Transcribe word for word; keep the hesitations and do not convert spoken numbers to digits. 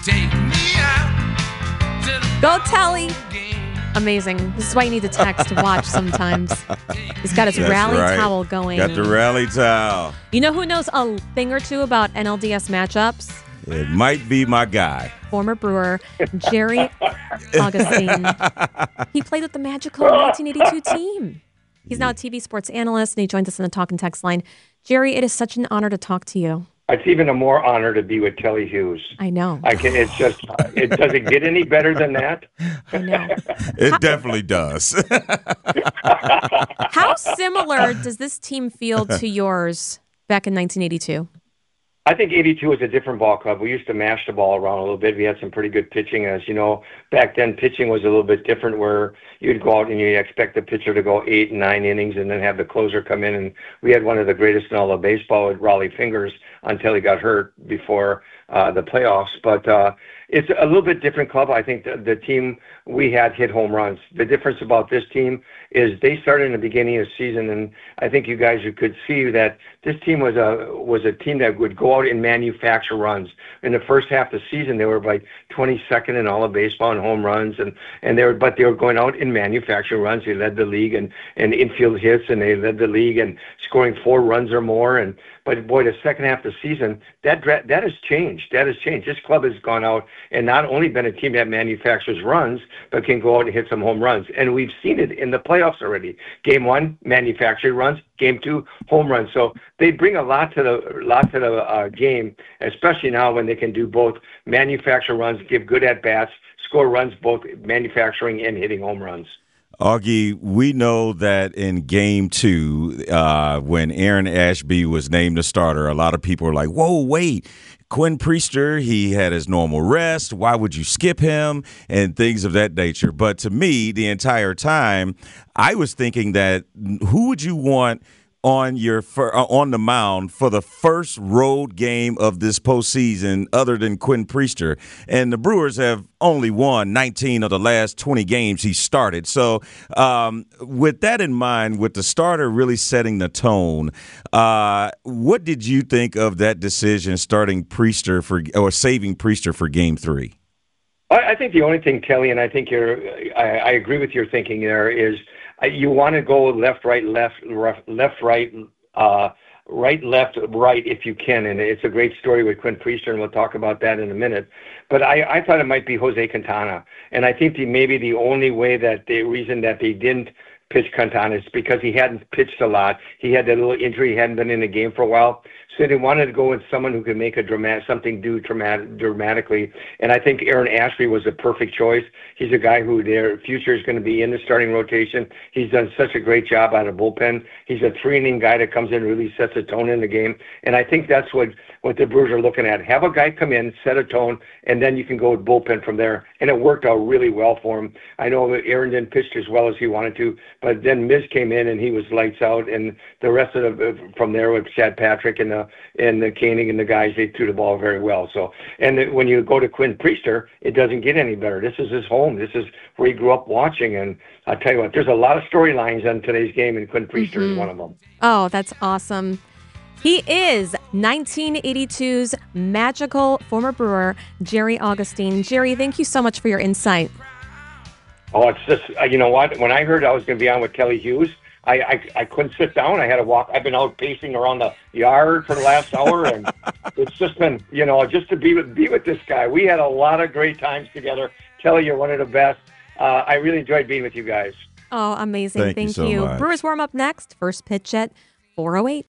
Go Telly. Amazing. This is why you need the text to watch sometimes. He's got his That's rally right. towel going. Got the rally towel. You know who knows a thing or two about N L D S matchups? It might be my guy. Former Brewer, Jerry Augustine. He played with the magical nineteen eighty-two team. He's now a T V sports analyst, and he joins us on the Talk and Text line. Jerry, it is such an honor to talk to you. It's even a more honor to be with Kelly Hughes. I know. I can. It's just. It doesn't get any better than that. I know. It How, definitely does. How similar does this team feel to yours back in nineteen eighty-two? I think eighty-two was a different ball club. We used to mash the ball around a little bit. We had some pretty good pitching. As you know, back then pitching was a little bit different where you'd go out and you'd expect the pitcher to go eight and nine innings and then have the closer come in. And we had one of the greatest in all of baseball with Raleigh Fingers until he got hurt before uh, the playoffs. But uh, it's a little bit different club. I think the, the team we had hit home runs. The difference about this team is they started in the beginning of the season, and I think you guys you could see that this team was a was a team that would go out and manufacture runs. In the first half of the season, they were like twenty-second in all of baseball in home runs, and and they were but they were going out and manufacturing runs. They led the league in, in infield hits, and they led the league in scoring four runs or more. And but boy, the second half of the season, that that has changed. That has changed. This club has gone out and not only been a team that manufactures runs, but can go out and hit some home runs. And we've seen it in the playoffs already. Game one, manufactured runs. Game two, home runs. So they bring a lot to the lot to the uh, game, especially now when they can do both manufacture runs, give good at bats, score runs, both manufacturing and hitting home runs. Augie, we know that in game two, uh, when Aaron Ashby was named the starter, a lot of people were like, whoa, wait, Quinn Priester, he had his normal rest. Why would you skip him? And things of that nature. But to me, the entire time, I was thinking that who would you want on your uh, on the mound for the first road game of this postseason other than Quinn Priester? And the Brewers have only won nineteen of the last twenty games he started. So um, with that in mind, with the starter really setting the tone, uh, what did you think of that decision starting Priester for or saving Priester for game three? I, I think the only thing, Kelly, and I think you're, I, I agree with your thinking there, is you want to go left, right, left, left, right, uh, right, left, right if you can. And it's a great story with Quinn Priester, and we'll talk about that in a minute. But I, I thought it might be Jose Quintana. And I think the, maybe the only way that the reason that they didn't pitch Quintana is because he hadn't pitched a lot. He had that little injury. He hadn't been in the game for a while. So they wanted to go with someone who could make a dramatic, something do dramatic, dramatically. And I think Aaron Ashby was the perfect choice. He's a guy who their future is going to be in the starting rotation. He's done such a great job out of bullpen. He's a three-inning guy that comes in and really sets a tone in the game. And I think that's what, what the Brewers are looking at. Have a guy come in, set a tone, and then you can go with bullpen from there. And it worked out really well for him. I know that Aaron didn't pitch as well as he wanted to, but then Miz came in and he was lights out. And the rest of the, from there with Chad Patrick and the and the Koenig and the guys, they threw the ball very well. So, and when you go to Quinn Priester, it doesn't get any better. This is his home. This is where he grew up watching. And I'll tell you what, there's a lot of storylines on today's game, and Quinn Priester mm-hmm. is one of them. Oh, that's awesome. He is nineteen eighty-two's magical former Brewer, Jerry Augustine. Jerry, thank you so much for your insight. Oh, it's just, you know what? When I heard I was going to be on with Kelly Hughes, I, I I couldn't sit down. I had to walk. I've been out pacing around the yard for the last hour, and it's just been, you know, just to be with be with this guy. We had a lot of great times together. Kelly, you're one of the best. Uh, I really enjoyed being with you guys. Oh, amazing. Thank, Thank you. So you. much. Brewers warm up next. First pitch at four oh eight.